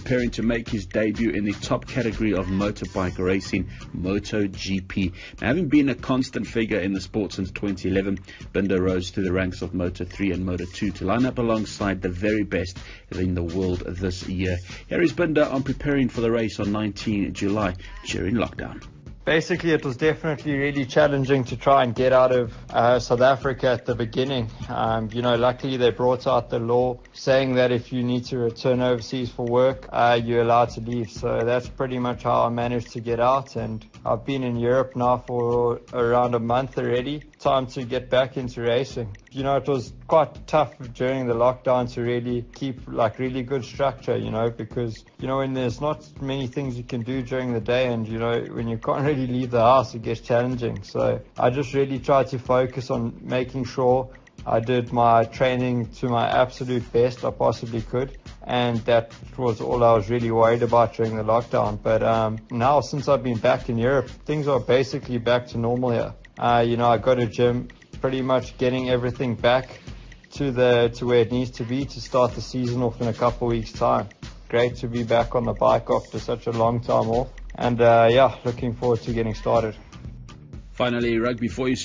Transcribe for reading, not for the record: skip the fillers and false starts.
preparing to make his debut in the top category of motorbike racing, MotoGP. Now, having been a constant figure in the sport since 2011, Binder rose through the ranks of Moto3 and Moto2 to line up alongside the very best in the world this year. Here is Binder on preparing for the race on 19 July during lockdown. Basically, it was definitely really challenging to try and get out of South Africa at the beginning. Luckily they brought out the law saying that if you need to return overseas for work, you're allowed to leave. So that's pretty much how I managed to get out. And I've been in Europe now for around a month already. Time to get back into racing. It was quite tough during the lockdown to really keep really good structure, because, when there's not many things you can do during the day and, when you can't really leave the house, it gets challenging. So I just really tried to focus on making sure I did my training to my absolute best I possibly could. And that was all I was really worried about during the lockdown. But now, since I've been back in Europe, things are basically back to normal here. I go to gym, pretty much getting everything back to where it needs to be to start the season off in a couple of weeks' time. Great to be back on the bike after such a long time off. And looking forward to getting started. Finally, rugby for you.